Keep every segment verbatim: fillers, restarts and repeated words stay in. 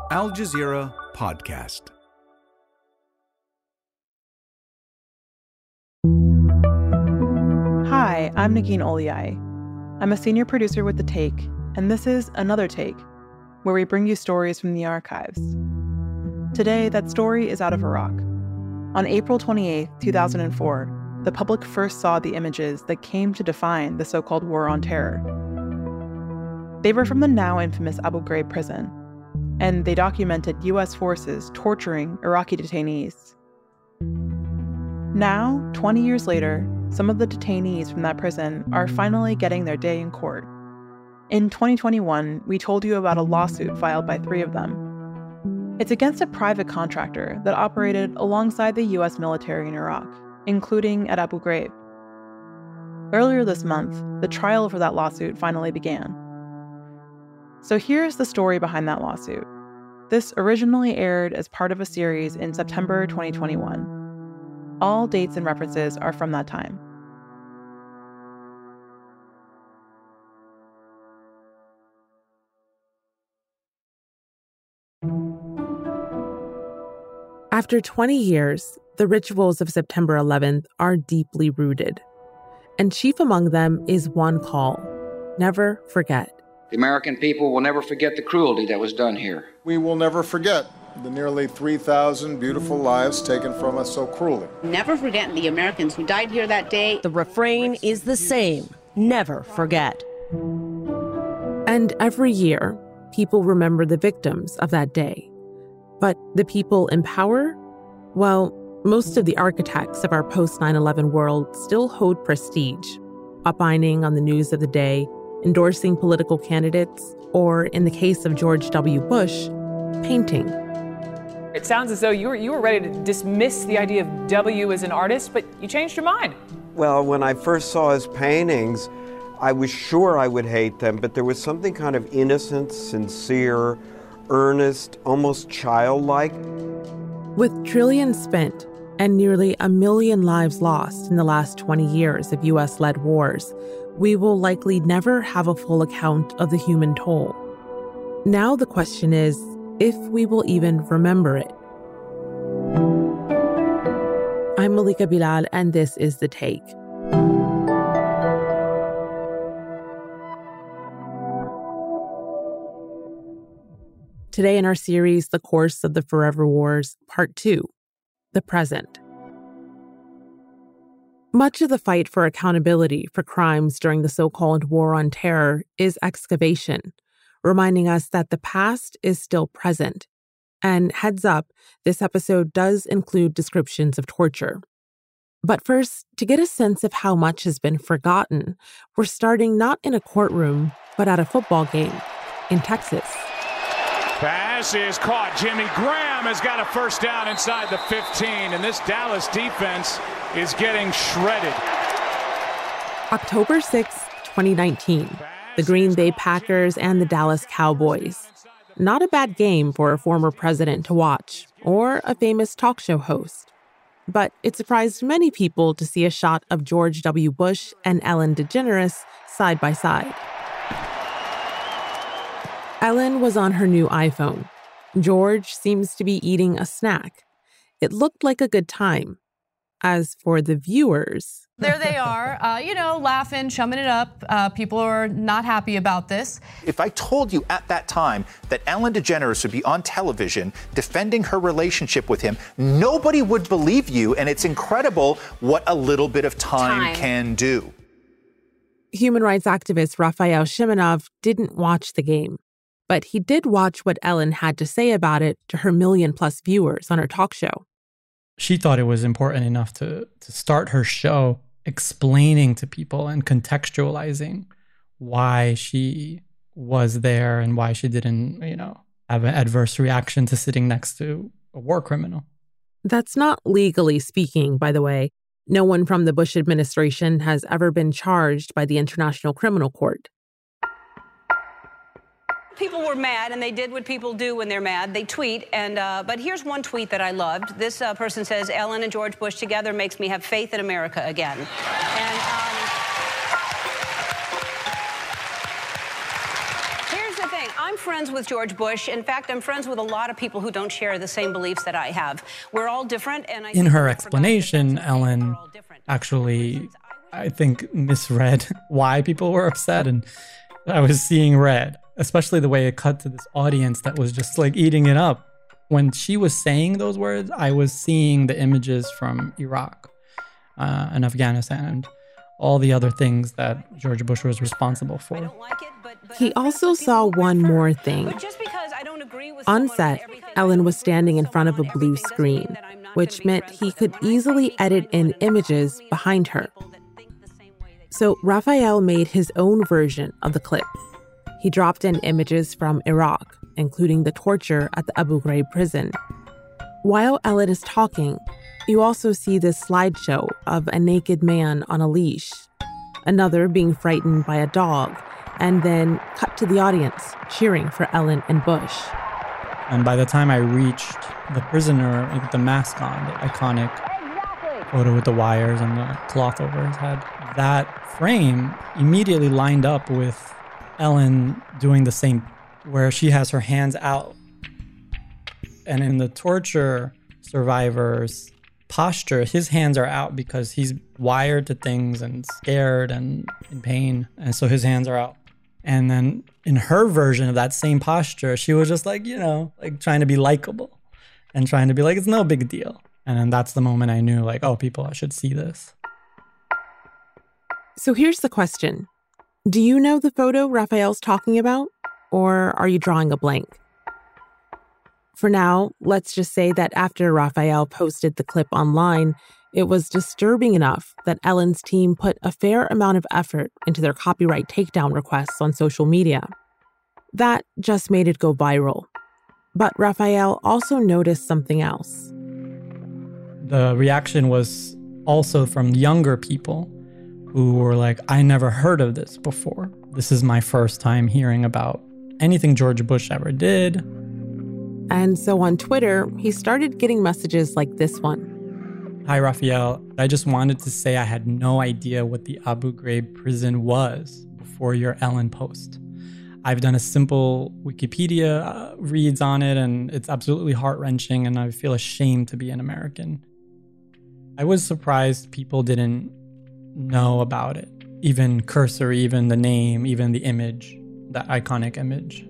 Al Jazeera Podcast. Hi, I'm Negin Oliai. I'm a senior producer with The Take, and this is Another Take, where we bring you stories from the archives. Today, that story is out of Iraq. On April twenty-eighth, two thousand four, the public first saw the images that came to define the so-called War on Terror. They were from the now infamous Abu Ghraib prison, and they documented U S forces torturing Iraqi detainees. Now, twenty years later, some of the detainees from that prison are finally getting their day in court. In twenty twenty-one, we told you about a lawsuit filed by three of them. It's against a private contractor that operated alongside the U S military in Iraq, including at Abu Ghraib. Earlier this month, the trial for that lawsuit finally began. So here's the story behind that lawsuit. This originally aired as part of a series in September twenty twenty-one. All dates and references are from that time. After twenty years, the rituals of September eleventh are deeply rooted. And chief among them is one call: never forget. The American people will never forget the cruelty that was done here. We will never forget the nearly three thousand beautiful lives taken from us so cruelly. Never forget the Americans who died here that day. The refrain is the same: never forget. And every year, people remember the victims of that day. But the people in power? Well, most of the architects of our post nine eleven world still hold prestige, opining on the news of the day, endorsing political candidates, or in the case of George W. Bush, painting. It sounds as though you were, you were ready to dismiss the idea of W as an artist, but you changed your mind. Well, when I first saw his paintings, I was sure I would hate them, but there was something kind of innocent, sincere, earnest, almost childlike. With trillions spent and nearly a million lives lost in the last twenty years of U S-led wars, we will likely never have a full account of the human toll. Now the question is, if we will even remember it. I'm Malika Bilal, and this is The Take. Today in our series, The Course of the Forever Wars, Part two, The Present. Much of the fight for accountability for crimes during the so-called War on Terror is excavation, reminding us that the past is still present. And heads up, this episode does include descriptions of torture. But first, to get a sense of how much has been forgotten, we're starting not in a courtroom, but at a football game in Texas. Pass is caught. Jimmy Graham has got a first down inside the fifteen, and this Dallas defense is getting shredded. October sixth, twenty nineteen. The Green Bay Packers and the Dallas Cowboys. Not a bad game for a former president to watch, or a famous talk show host. But it surprised many people to see a shot of George W. Bush and Ellen DeGeneres side by side. Ellen was on her new iPhone. George seems to be eating a snack. It looked like a good time. As for the viewers... There they are, uh, you know, laughing, chumming it up. Uh, people are not happy about this. If I told you at that time that Ellen DeGeneres would be on television defending her relationship with him, nobody would believe you, and it's incredible what a little bit of time, time. can do. Human rights activist Raphael Shimonov didn't watch the game, but he did watch what Ellen had to say about it to her million-plus viewers on her talk show. She thought it was important enough to, to start her show explaining to people and contextualizing why she was there and why she didn't, you know, have an adverse reaction to sitting next to a war criminal. That's not legally speaking, by the way. No one from the Bush administration has ever been charged by the International Criminal Court. People were mad, and they did what people do when they're mad. They tweet, and uh, but here's one tweet that I loved. This uh, person says, Ellen and George Bush together makes me have faith in America again. And um, here's the thing. I'm friends with George Bush. In fact, I'm friends with a lot of people who don't share the same beliefs that I have. We're all different. And I in her explanation, Ellen actually, I think, misread why people were upset. And I was seeing red, especially the way it cut to this audience that was just like eating it up. When she was saying those words, I was seeing the images from Iraq uh, and Afghanistan and all the other things that George Bush was responsible for. He also saw one more thing. On set, Ellen was standing in front of a blue screen, which meant he could easily edit in images behind her. So Rafael made his own version of the clip. He dropped in images from Iraq, including the torture at the Abu Ghraib prison. While Ellen is talking, you also see this slideshow of a naked man on a leash, another being frightened by a dog, and then cut to the audience cheering for Ellen and Bush. And by the time I reached the prisoner with the mask on, the iconic photo with the wires and the cloth over his head, that frame immediately lined up with Ellen doing the same, where she has her hands out. And in the torture survivor's posture, his hands are out because he's wired to things and scared and in pain. And so his hands are out. And then in her version of that same posture, she was just like, you know, like trying to be likable and trying to be like, it's no big deal. And then that's the moment I knew, like, oh, people, I should see this. So here's the question. Do you know the photo Rafael's talking about? Or are you drawing a blank? For now, let's just say that after Rafael posted the clip online, it was disturbing enough that Ellen's team put a fair amount of effort into their copyright takedown requests on social media. That just made it go viral. But Rafael also noticed something else. The reaction was also from younger people who were like, I never heard of this before. This is my first time hearing about anything George Bush ever did. And so on Twitter, he started getting messages like this one. Hi, Rafael. I just wanted to say I had no idea what the Abu Ghraib prison was before your Ellen post. I've done a simple Wikipedia uh, reads on it, and it's absolutely heart-wrenching, and I feel ashamed to be an American. I was surprised people didn't know about it. Even cursory, even the name, even the image, that iconic image.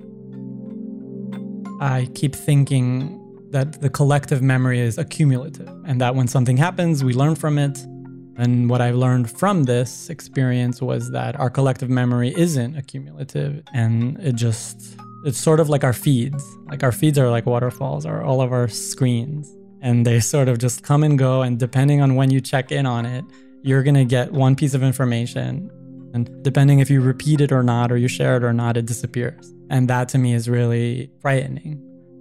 I keep thinking that the collective memory is accumulative and that when something happens, we learn from it. And what I've learned from this experience was that our collective memory isn't accumulative, and it just, it's sort of like our feeds. Like our feeds are like waterfalls, or all of our screens. And they sort of just come and go, and depending on when you check in on it, you're going to get one piece of information. And depending if you repeat it or not, or you share it or not, it disappears. And that to me is really frightening.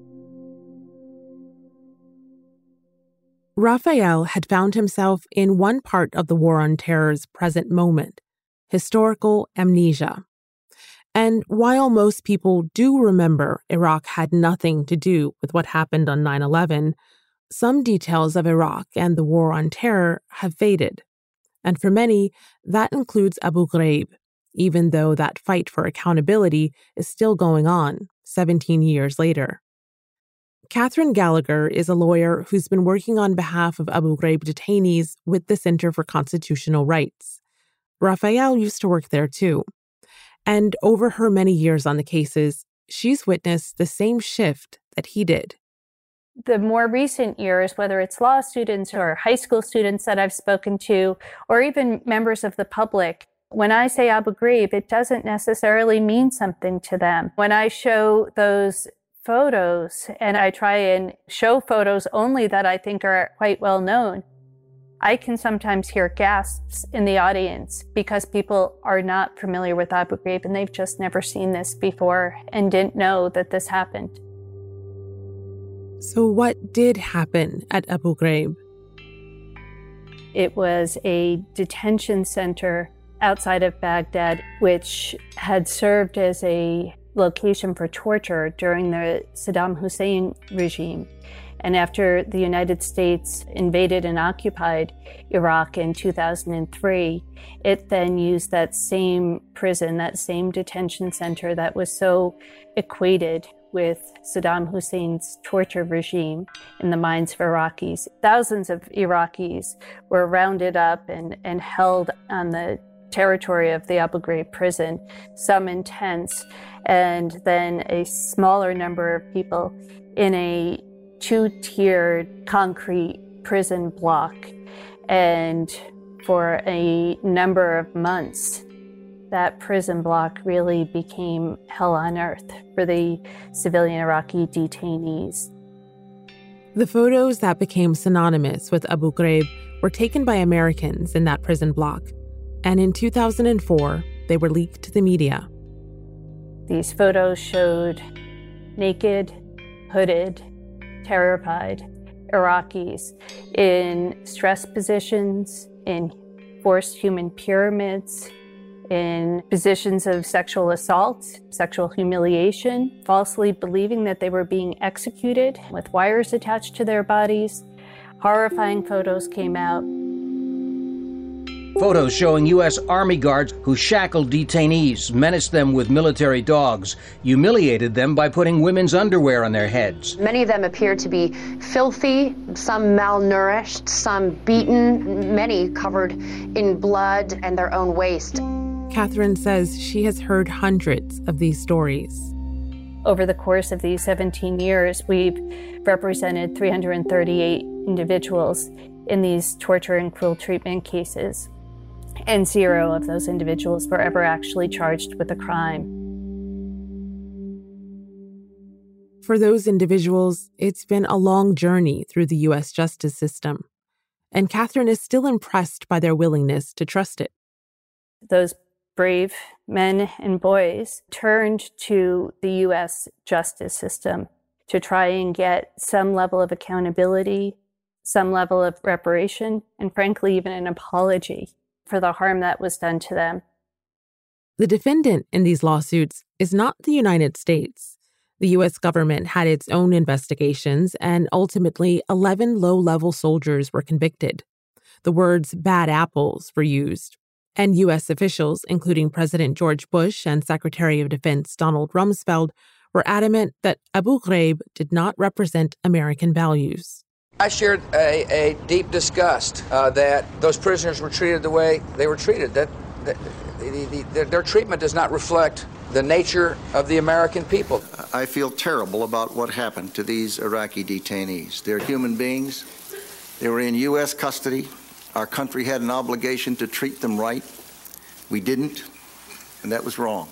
Rafael had found himself in one part of the War on Terror's present moment, historical amnesia. And while most people do remember Iraq had nothing to do with what happened on nine eleven, some details of Iraq and the War on Terror have faded. And for many, that includes Abu Ghraib, even though that fight for accountability is still going on seventeen years later. Catherine Gallagher is a lawyer who's been working on behalf of Abu Ghraib detainees with the Center for Constitutional Rights. Rafael used to work there too. And over her many years on the cases, she's witnessed the same shift that he did. The more recent years, whether it's law students or high school students that I've spoken to, or even members of the public, when I say Abu Ghraib, it doesn't necessarily mean something to them. When I show those photos, and I try and show photos only that I think are quite well known, I can sometimes hear gasps in the audience because people are not familiar with Abu Ghraib and they've just never seen this before and didn't know that this happened. So what did happen at Abu Ghraib? It was a detention center outside of Baghdad, which had served as a location for torture during the Saddam Hussein regime. And after the United States invaded and occupied Iraq in two thousand three, it then used that same prison, that same detention center that was so equated with Saddam Hussein's torture regime in the minds of Iraqis. Thousands of Iraqis were rounded up and, and held on the territory of the Abu Ghraib prison, some in tents, and then a smaller number of people in a two-tiered concrete prison block. And for a number of months, that prison block really became hell on earth for the civilian Iraqi detainees. The photos that became synonymous with Abu Ghraib were taken by Americans in that prison block. And in two thousand four, they were leaked to the media. These photos showed naked, hooded, terrified Iraqis in stress positions, in forced human pyramids, in positions of sexual assault, sexual humiliation, falsely believing that they were being executed with wires attached to their bodies. Horrifying photos came out. Photos showing U S Army guards who shackled detainees, menaced them with military dogs, humiliated them by putting women's underwear on their heads. Many of them appeared to be filthy, some malnourished, some beaten, many covered in blood and their own waste. Catherine says she has heard hundreds of these stories. Over the course of these seventeen years, we've represented three hundred thirty-eight individuals in these torture and cruel treatment cases. And zero of those individuals were ever actually charged with a crime. For those individuals, it's been a long journey through the U S justice system. And Catherine is still impressed by their willingness to trust it. Those brave men and boys turned to the U S justice system to try and get some level of accountability, some level of reparation, and frankly, even an apology for the harm that was done to them. The defendant in these lawsuits is not the United States. The U S government had its own investigations, and ultimately, eleven low-level soldiers were convicted. The words bad apples were used, and U S officials, including President George Bush and Secretary of Defense Donald Rumsfeld, were adamant that Abu Ghraib did not represent American values. I shared a, a deep disgust uh, that those prisoners were treated the way they were treated. That, that the, the, the, their treatment does not reflect the nature of the American people. I feel terrible about what happened to these Iraqi detainees. They're human beings. They were in U S custody. Our country had an obligation to treat them right. We didn't, and that was wrong.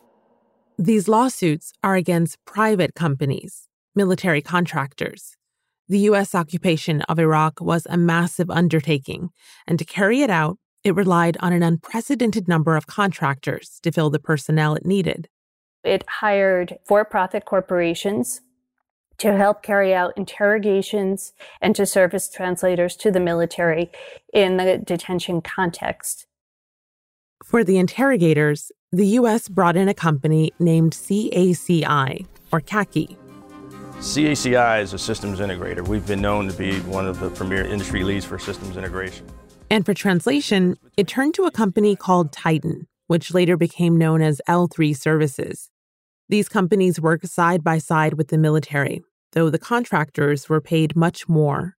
These lawsuits are against private companies, military contractors. The U S occupation of Iraq was a massive undertaking, and to carry it out, it relied on an unprecedented number of contractors to fill the personnel it needed. It hired for-profit corporations to help carry out interrogations and to serve as translators to the military in the detention context. For the interrogators, the U S brought in a company named C A C I, or C A C I. C A C I is a systems integrator. We've been known to be one of the premier industry leads for systems integration. And for translation, it turned to a company called Titan, which later became known as L three Services. These companies work side by side with the military, though the contractors were paid much more.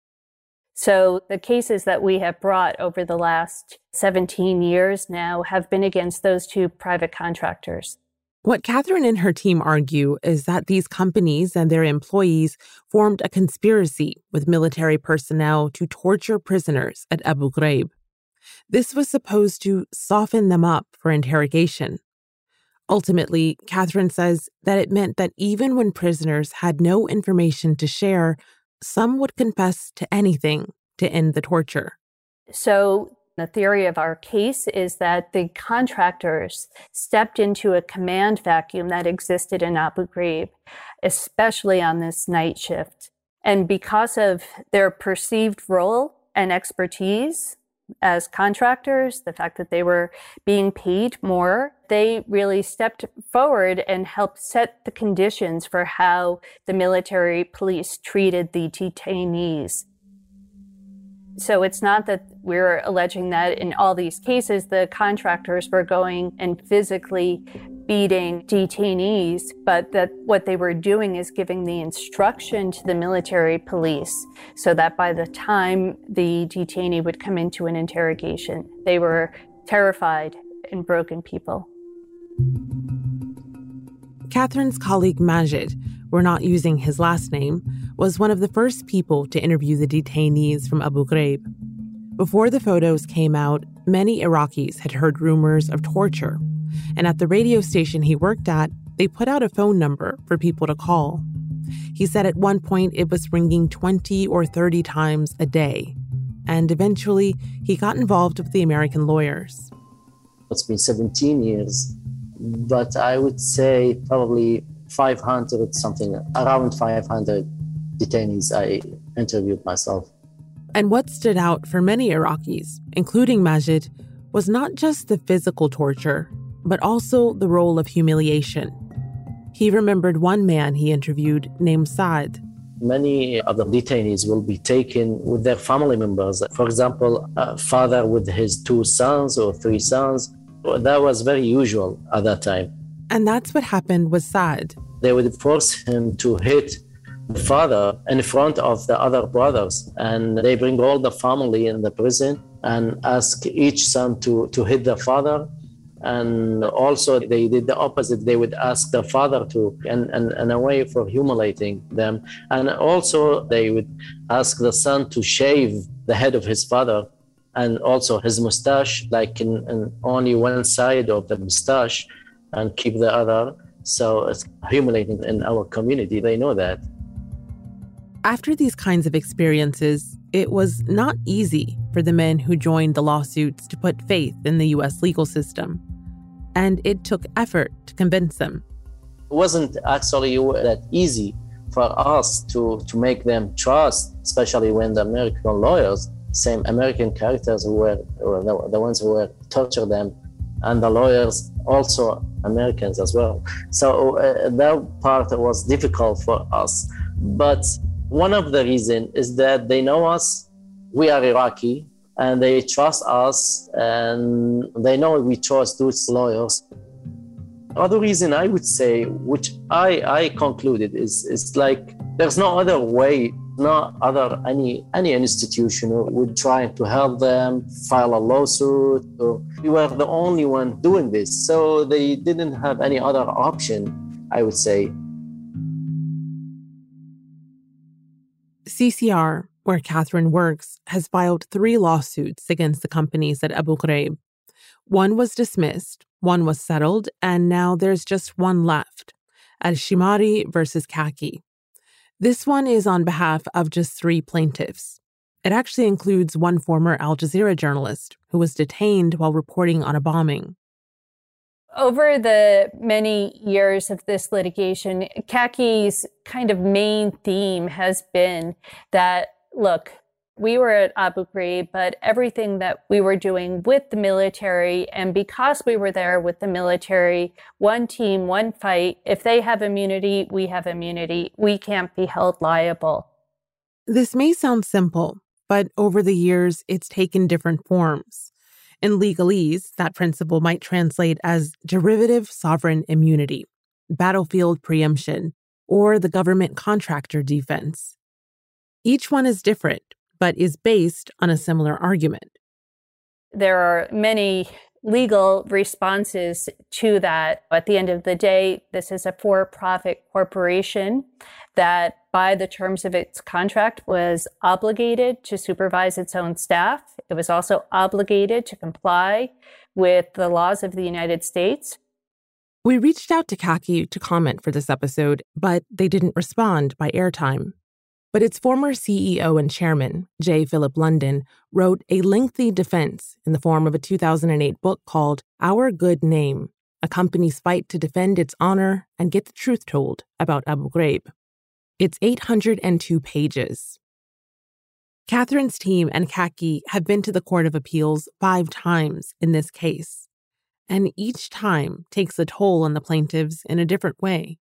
So the cases that we have brought over the last seventeen years now have been against those two private contractors. What Catherine and her team argue is that these companies and their employees formed a conspiracy with military personnel to torture prisoners at Abu Ghraib. This was supposed to soften them up for interrogation. Ultimately, Catherine says that it meant that even when prisoners had no information to share, some would confess to anything to end the torture. So the theory of our case is that the contractors stepped into a command vacuum that existed in Abu Ghraib, especially on this night shift. And because of their perceived role and expertise, as contractors, the fact that they were being paid more, they really stepped forward and helped set the conditions for how the military police treated the detainees. So it's not that we're alleging that in all these cases, the contractors were going and physically beating detainees, but that what they were doing is giving the instruction to the military police so that by the time the detainee would come into an interrogation, they were terrified and broken people. Catherine's colleague Majid, we're not using his last name, was one of the first people to interview the detainees from Abu Ghraib. Before the photos came out, many Iraqis had heard rumors of torture, and at the radio station he worked at, they put out a phone number for people to call. He said at one point it was ringing twenty or thirty times a day, and eventually he got involved with the American lawyers. It's been seventeen years, but I would say probably five hundred something, around five hundred detainees I interviewed myself. And what stood out for many Iraqis, including Majid, was not just the physical torture, but also the role of humiliation. He remembered one man he interviewed named Saad. Many of the detainees will be taken with their family members. For example, a father with his two sons or three sons. That was very usual at that time. And that's what happened with Saad. They would force him to hit the father in front of the other brothers. And they bring all the family in the prison and ask each son to, to hit the father. And also they did the opposite. They would ask the father to, and, and, and a way for humiliating them. And also they would ask the son to shave the head of his father and also his mustache, like in, in only one side of the mustache, and keep the other. So it's humiliating in our community. They know that. After these kinds of experiences, it was not easy for the men who joined the lawsuits to put faith in the U S legal system. And it took effort to convince them. It wasn't actually that easy for us to, to make them trust, especially when the American lawyers, same American characters who were, were the, the ones who were tortured them, and the lawyers also Americans as well. So uh, that part was difficult for us. But one of the reasons is that they know us, we are Iraqi, and they trust us, and they know we trust those lawyers. Other reason I would say, which I, I concluded, is, is like there's no other way, no other any any institution would try to help them file a lawsuit. Or we were the only one doing this, so they didn't have any other option, I would say. C C R, where Catherine works, has filed three lawsuits against the companies at Abu Ghraib. One was dismissed, one was settled, and now there's just one left, Al-Shimari versus Kaki. This one is on behalf of just three plaintiffs. It actually includes one former Al Jazeera journalist who was detained while reporting on a bombing. Over the many years of this litigation, Kaki's kind of main theme has been that, look, we were at Abu Ghraib, but everything that we were doing with the military, and because we were there with the military, one team, one fight, if they have immunity, we have immunity. We can't be held liable. This may sound simple, but over the years, it's taken different forms. In legalese, that principle might translate as derivative sovereign immunity, battlefield preemption, or the government contractor defense. Each one is different, but is based on a similar argument. There are many legal responses to that. At the end of the day, this is a for-profit corporation that, by the terms of its contract, was obligated to supervise its own staff. It was also obligated to comply with the laws of the United States. We reached out to Kaki to comment for this episode, but they didn't respond by airtime. But its former C E O and chairman, J. Philip London, wrote a lengthy defense in the form of a two thousand eight book called Our Good Name, a company's fight to defend its honor and get the truth told about Abu Ghraib. It's eight hundred two pages. Catherine's team and Kaki have been to the Court of Appeals five times in this case, and each time takes a toll on the plaintiffs in a different way.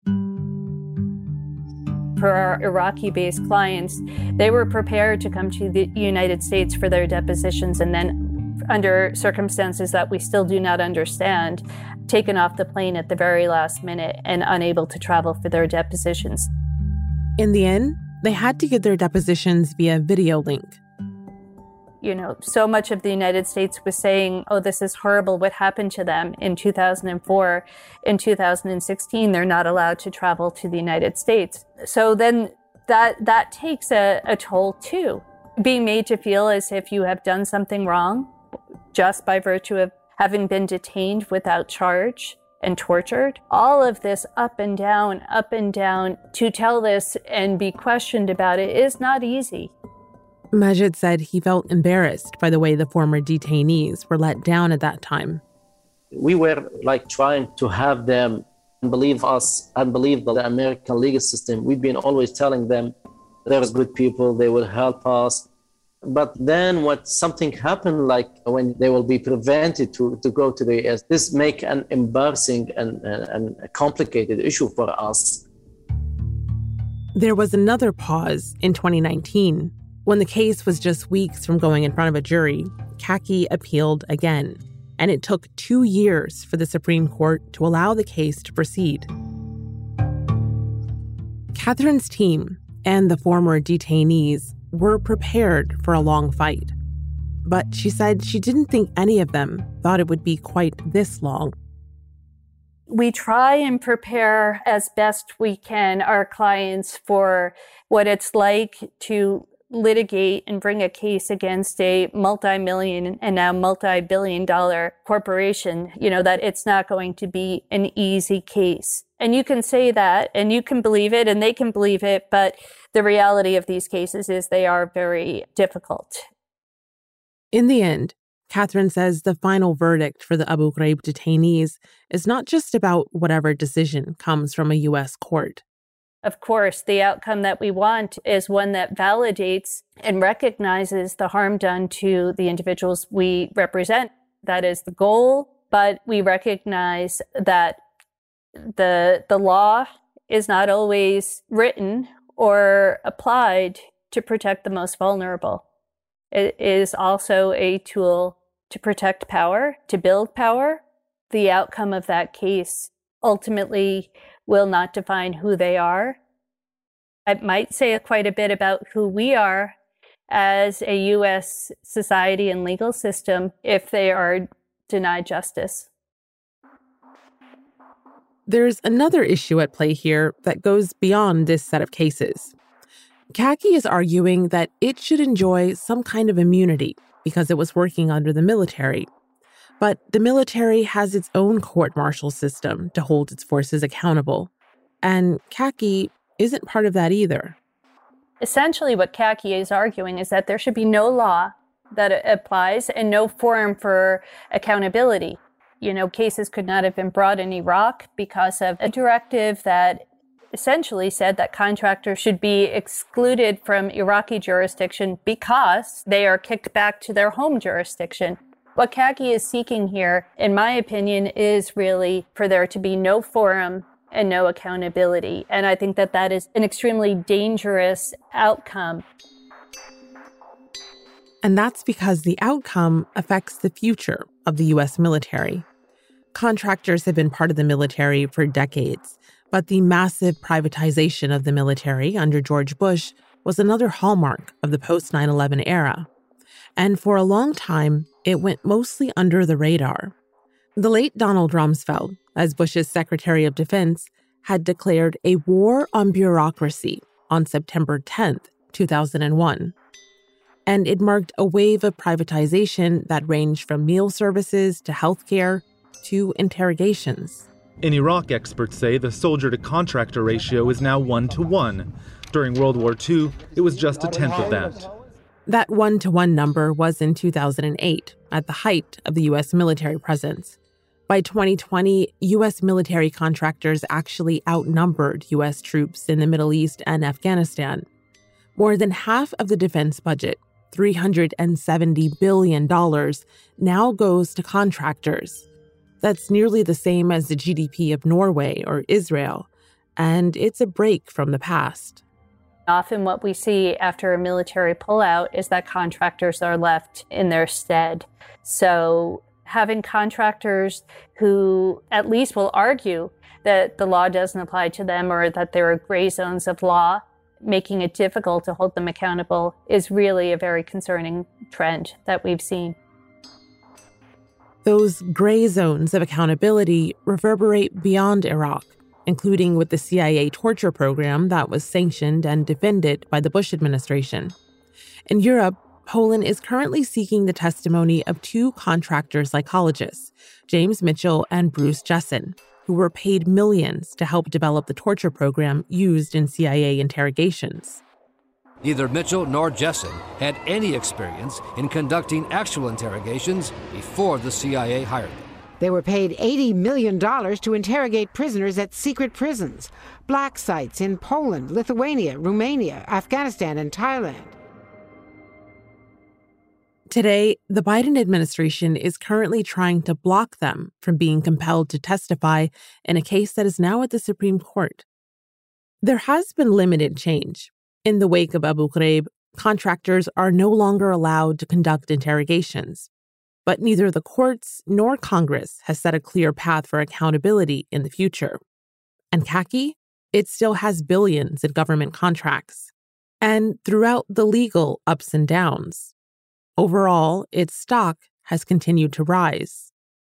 For our Iraqi-based clients, they were prepared to come to the United States for their depositions and then, under circumstances that we still do not understand, taken off the plane at the very last minute and unable to travel for their depositions. In the end, they had to give their depositions via video link. You know, so much of the United States was saying, oh, this is horrible, what happened to them in two thousand four. In two thousand sixteen, they're not allowed to travel to the United States. So then that that takes a, a toll too. Being made to feel as if you have done something wrong just by virtue of having been detained without charge and tortured. All of this up and down, up and down, to tell this and be questioned about it is not easy. Majid said he felt embarrassed by the way the former detainees were let down at that time. We were like trying to have them believe us and believe the American legal system. We've been always telling them there's good people, they will help us. But then what something happened, like when they will be prevented to, to go to the U S, this make an embarrassing and, and, and a complicated issue for us. There was another pause in twenty nineteen. When the case was just weeks from going in front of a jury, Kaki appealed again, and it took two years for the Supreme Court to allow the case to proceed. Catherine's team and the former detainees were prepared for a long fight, but she said she didn't think any of them thought it would be quite this long. We try and prepare as best we can our clients for what it's like to litigate and bring a case against a multi-million and now multi-billion dollar corporation, you know, that it's not going to be an easy case. And you can say that and you can believe it and they can believe it, but the reality of these cases is they are very difficult. In the end, Catherine says the final verdict for the Abu Ghraib detainees is not just about whatever decision comes from a U S court. Of course, the outcome that we want is one that validates and recognizes the harm done to the individuals we represent. That is the goal, but we recognize that the, the law is not always written or applied to protect the most vulnerable. It is also a tool to protect power, to build power. The outcome of that case ultimately will not define who they are. It might say quite a bit about who we are as a U S society and legal system if they are denied justice. There's another issue at play here that goes beyond this set of cases. Kaki is arguing that it should enjoy some kind of immunity because it was working under the military. But the military has its own court-martial system to hold its forces accountable. And Kaki isn't part of that either. Essentially, what Kaki is arguing is that there should be no law that applies and no forum for accountability. You know, cases could not have been brought in Iraq because of a directive that essentially said that contractors should be excluded from Iraqi jurisdiction because they are kicked back to their home jurisdiction. What Kaki is seeking here, in my opinion, is really for there to be no forum and no accountability. And I think that that is an extremely dangerous outcome. And that's because the outcome affects the future of the U S military. Contractors have been part of the military for decades, but the massive privatization of the military under George Bush was another hallmark of the post nine eleven era. And for a long time, it went mostly under the radar. The late Donald Rumsfeld, as Bush's Secretary of Defense, had declared a war on bureaucracy on September tenth, two thousand one. And it marked a wave of privatization that ranged from meal services to healthcare to interrogations. In Iraq, experts say the soldier-to-contractor ratio is now one to one. During World War Two, it was just a tenth of that. That one-to-one number was in two thousand eight, at the height of the U S military presence. By twenty twenty, U S military contractors actually outnumbered U S troops in the Middle East and Afghanistan. More than half of the defense budget, three hundred seventy billion dollars, now goes to contractors. That's nearly the same as the G D P of Norway or Israel, and it's a break from the past. Often what we see after a military pullout is that contractors are left in their stead. So having contractors who at least will argue that the law doesn't apply to them or that there are gray zones of law, making it difficult to hold them accountable, is really a very concerning trend that we've seen. Those gray zones of accountability reverberate beyond Iraq, including with the C I A torture program that was sanctioned and defended by the Bush administration. In Europe, Poland is currently seeking the testimony of two contractor psychologists, James Mitchell and Bruce Jessen, who were paid millions to help develop the torture program used in C I A interrogations. Neither Mitchell nor Jessen had any experience in conducting actual interrogations before the C I A hired them. They were paid eighty million dollars to interrogate prisoners at secret prisons, black sites in Poland, Lithuania, Romania, Afghanistan, and Thailand. Today, the Biden administration is currently trying to block them from being compelled to testify in a case that is now at the Supreme Court. There has been limited change. In the wake of Abu Ghraib, contractors are no longer allowed to conduct interrogations. But neither the courts nor Congress has set a clear path for accountability in the future. And Khaki? It still has billions in government contracts. And throughout the legal ups and downs, overall, its stock has continued to rise.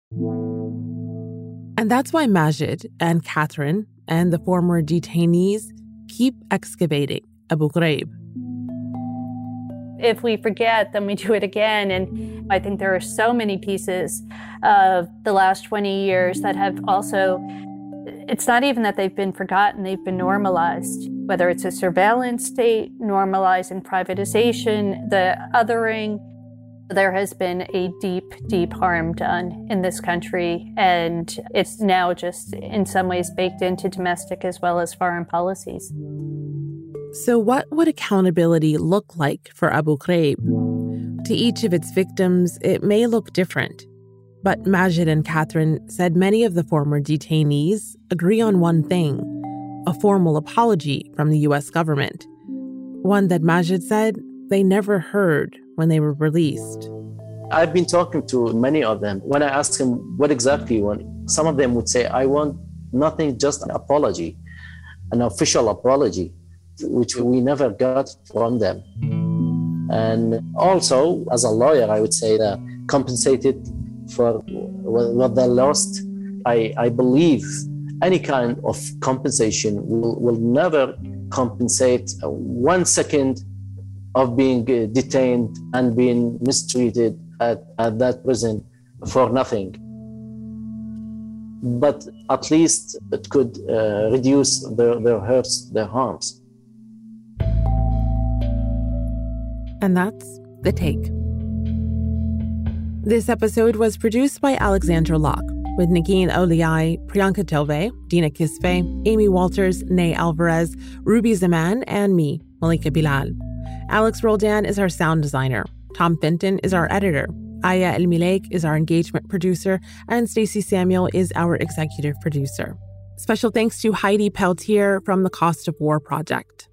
And that's why Majid and Catherine and the former detainees keep excavating Abu Ghraib. If we forget, then we do it again. And I think there are so many pieces of the last twenty years that have also, it's not even that they've been forgotten, they've been normalized. Whether it's a surveillance state, normalizing privatization, the othering, there has been a deep, deep harm done in this country. And it's now just in some ways baked into domestic as well as foreign policies. So what would accountability look like for Abu Ghraib? To each of its victims, it may look different. But Majid and Catherine said many of the former detainees agree on one thing, a formal apology from the U S government. One that Majid said they never heard when they were released. I've been talking to many of them. When I asked them what exactly you want, some of them would say, I want nothing, just an apology, an official apology, which we never got from them. And also, as a lawyer, I would say that compensated for what they lost. I, I believe any kind of compensation will, will never compensate one second of being detained and being mistreated at, at that prison for nothing. But at least it could uh, reduce their, their hurts, their harms. And that's The Take. This episode was produced by Alexandra Locke, with Negin Oliai, Priyanka Tilve, Dina Kisve, Amy Walters, Nay Alvarez, Ruby Zaman, and me, Malika Bilal. Alex Roldan is our sound designer. Tom Fenton is our editor. Aya El-Milek is our engagement producer, and Stacey Samuel is our executive producer. Special thanks to Heidi Peltier from the Cost of War Project.